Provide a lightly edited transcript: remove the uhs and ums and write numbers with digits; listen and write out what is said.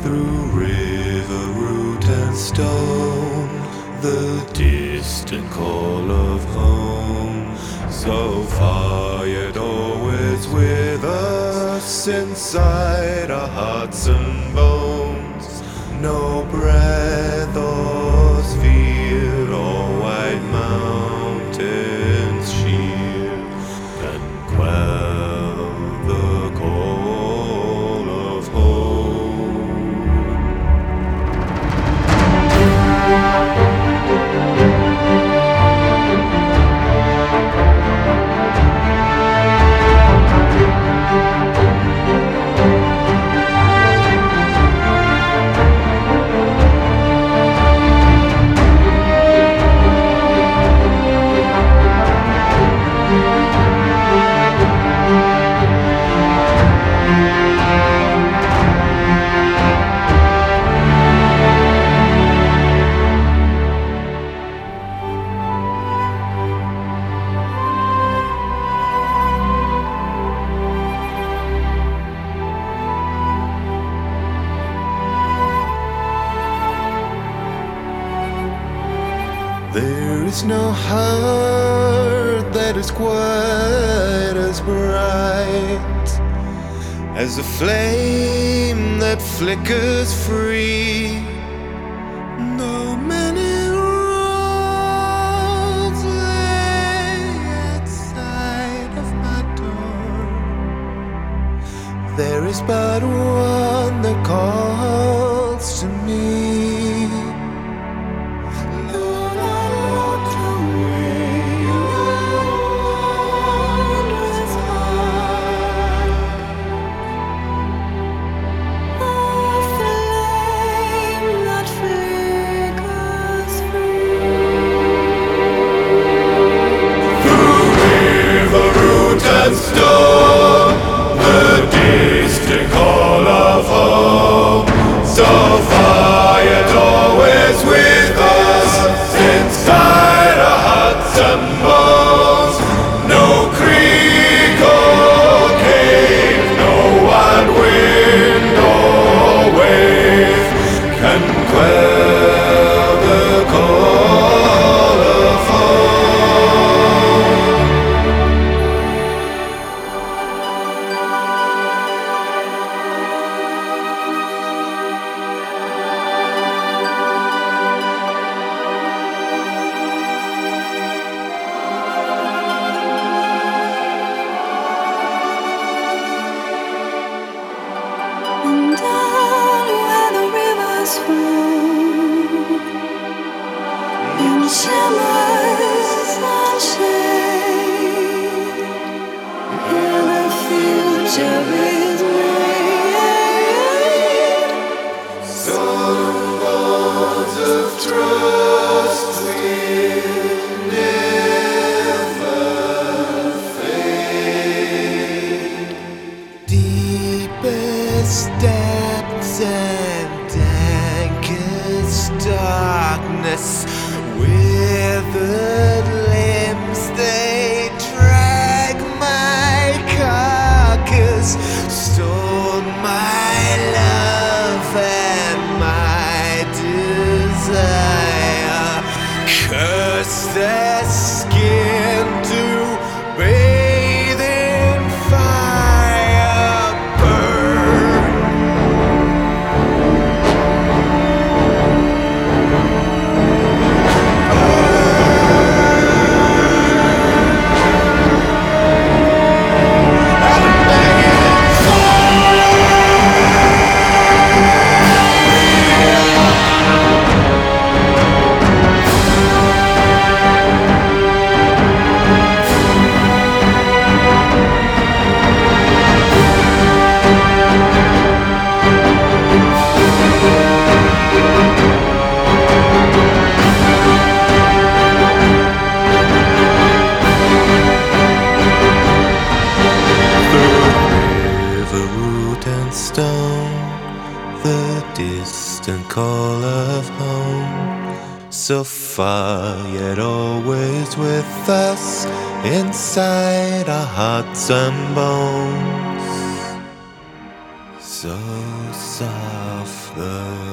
through river, root and stone, the distant call of home. So far yet always with us, inside our hearts and bones. No breath or sphere or white mountains sheer can quell the call of home. There is no heart that is quite as bright as a flame that flickers free. No many roads lay outside of my door. There is but one that calls to me. Storm, the distant call of home. So far yet always with us, inside our hearts and bones. No creek or cave, no wild wind or wave can quell the call of home. And down where the rivers flow, in shimmers and shade, here the future is made. Solemn bonds of trust will never fade. Deepest depths and dankest darkness, withered limbs they drag my carcass, stole my love and my desire, cursed their skin to bathe in fire, burn. The distant call of home, so far yet always with us, inside our hearts and bones. so softly.